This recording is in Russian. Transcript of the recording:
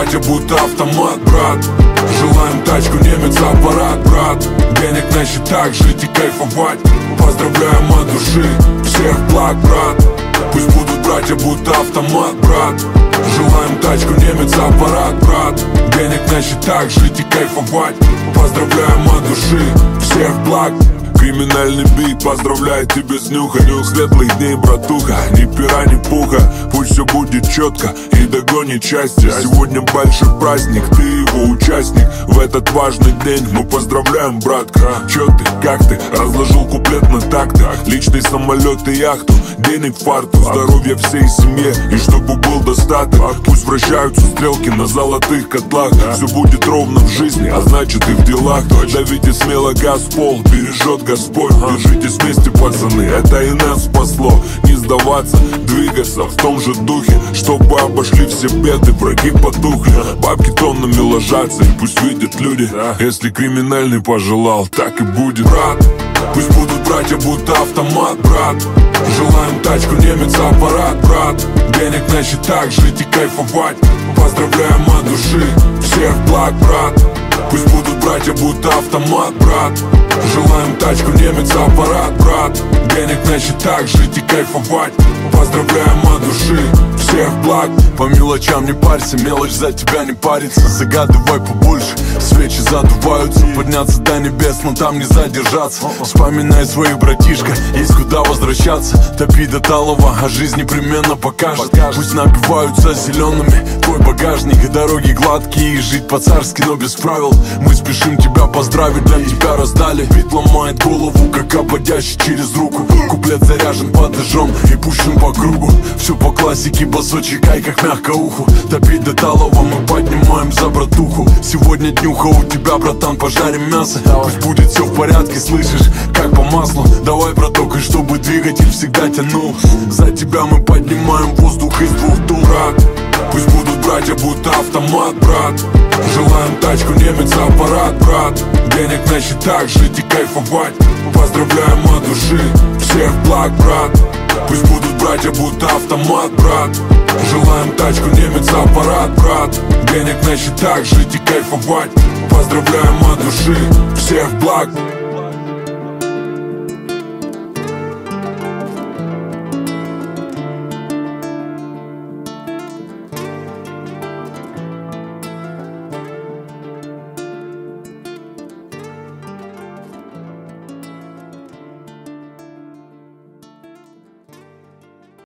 братья, будто автомат, брат. Желаем тачку, немец, аппарат, брат. Денег на счетах, жить и кайфовать. Поздравляем от души, всех благ, брат. Пусть будут братья, будто автомат, брат. Желаем тачку, немец, аппарат, брат. Денег на счетах, жить и кайфовать. Поздравляем от души, всех благ. Криминальный бит поздравляет тебя с нюха. Светлых дней, братуха, ни пера, ни пуха. Пусть все будет четко и догонит счастье. Сегодня большой праздник, ты его участник. В этот важный день мы поздравляем, братка. Чё ты, как ты, разложил куплет на такты. Личный самолет и яхту, денег фарту. Здоровья всей семье и чтобы был достаток. Пусть вращаются стрелки на золотых котлах. Все будет ровно в жизни, а значит и в делах. Давите смело газ в пол, бережет Господь. Держитесь вместе, пацаны, это и нас спасло. Не сдаваться, двигаться в том же духе, чтобы обошли все беды, враги потухли. Бабки тоннами ложатся, и пусть видят люди. Если криминальный пожелал, так и будет, брат. Пусть будут братья, будто автомат, брат. Желаем тачку, немец, аппарат, брат. Денег на счетах, жить и кайфовать. Поздравляем от души, всех благ, брат. Пусть будут братья, будто автомат, брат. Желаем тачку, немец, аппарат, брат. Денег на счетах, жить и кайфовать. Поздравляем от души, всех благ. По мелочам не парься, мелочь за тебя не парится. Загадывай побольше, свечи задуваются. Подняться до небес, но там не задержаться. Вспоминай своих братишка, есть куда возвращаться. Топи до талого, а жизнь непременно покажет. Пусть набиваются зелеными твой багажник. И дороги гладкие, и жить по-царски, но без правил. Мы спешим тебя поздравить, для тебя раздали. Бит ломает голову, как ободящий через руку. Куплет заряжен, подожжен и пущен по кругу. Все по классике, басочек, ай как мягко уху. Топить до талого, мы поднимаем за братуху. Сегодня днюха у тебя, братан, пожарим мясо. Пусть будет все в порядке, слышишь, как по маслу. Давай, браток, и чтобы двигатель всегда тянул. За тебя мы поднимаем воздух из двух дул, брат. Пусть будут братья, будто автомат, брат. Желаем тачку, немец, аппарат, брат. Денег на счетах, жить и кайфовать. Поздравляем от души, всех благ, брат. Пусть будут братья, будто автомат, брат. Желаем тачку, немец, аппарат, брат. Денег на счетах, жить и кайфовать. Поздравляем от души, всех благ.